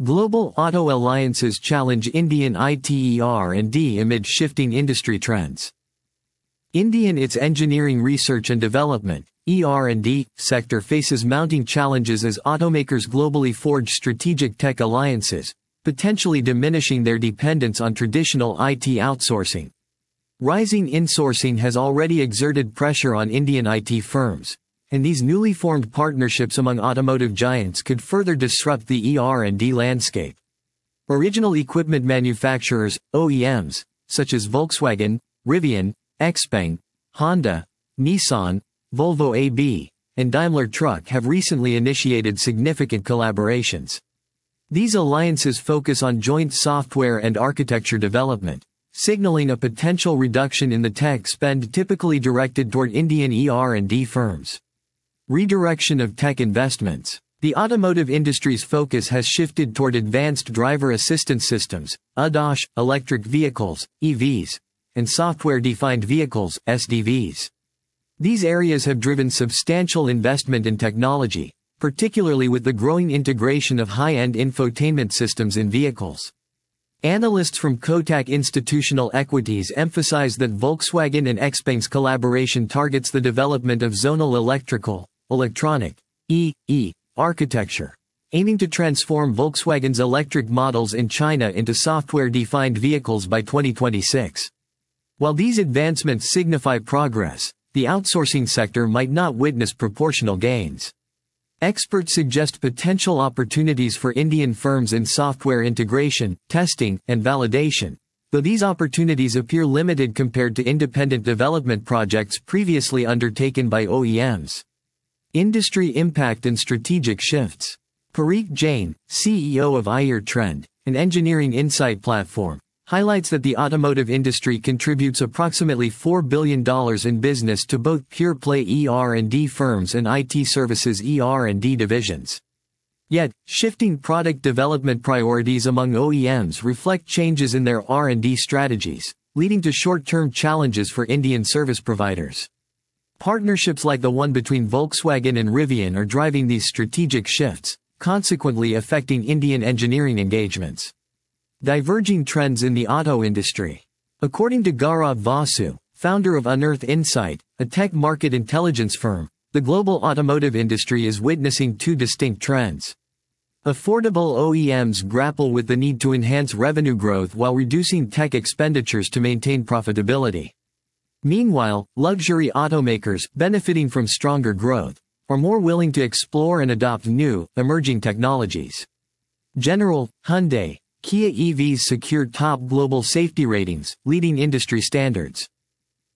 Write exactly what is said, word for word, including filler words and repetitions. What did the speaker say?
Global auto alliances challenge Indian I T E R and D amid shifting industry trends. India in its engineering research and development (E R and D) sector faces mounting challenges as automakers globally forge strategic tech alliances, potentially diminishing their dependence on traditional I T outsourcing. Rising insourcing has already exerted pressure on Indian I T firms, and these newly formed partnerships among automotive giants could further disrupt the E R and D landscape. Original equipment manufacturers, O E Ms, such as Volkswagen, Rivian, Xpeng, Honda, Nissan, Volvo A B, and Daimler Truck have recently initiated significant collaborations. These alliances focus on joint software and architecture development, signaling a potential reduction in the tech spend typically directed toward Indian E R and D firms. Redirection of tech investments. The automotive industry's focus has shifted toward advanced driver assistance systems, A D A S, electric vehicles, E Vs, and software-defined vehicles, S D Vs. These areas have driven substantial investment in technology, particularly with the growing integration of high-end infotainment systems in vehicles. Analysts from Kotak Institutional Equities emphasize that Volkswagen and Xpeng's collaboration targets the development of zonal electrical, electronic, E E, architecture, aiming to transform Volkswagen's electric models in China into software-defined vehicles by twenty twenty-six. While these advancements signify progress, the outsourcing sector might not witness proportional gains. Experts suggest potential opportunities for Indian firms in software integration, testing, and validation, though these opportunities appear limited compared to independent development projects previously undertaken by O E Ms. Industry impact and strategic shifts. Parikh Jain, C E O of I E R Trend, an engineering insight platform, highlights that the automotive industry contributes approximately four billion dollars in business to both pure-play E R and D firms and I T services E R and D divisions. Yet, shifting product development priorities among O E Ms reflect changes in their R and D strategies, leading to short-term challenges for Indian service providers. Partnerships like the one between Volkswagen and Rivian are driving these strategic shifts, consequently affecting Indian engineering engagements. Diverging trends in the auto industry. According to Gaurav Vasu, founder of Unearth Insight, a tech market intelligence firm, the global automotive industry is witnessing two distinct trends. Affordable O E Ms grapple with the need to enhance revenue growth while reducing tech expenditures to maintain profitability. Meanwhile, luxury automakers, benefiting from stronger growth, are more willing to explore and adopt new, emerging technologies. General, Hyundai, Kia E Vs secured top global safety ratings, leading industry standards.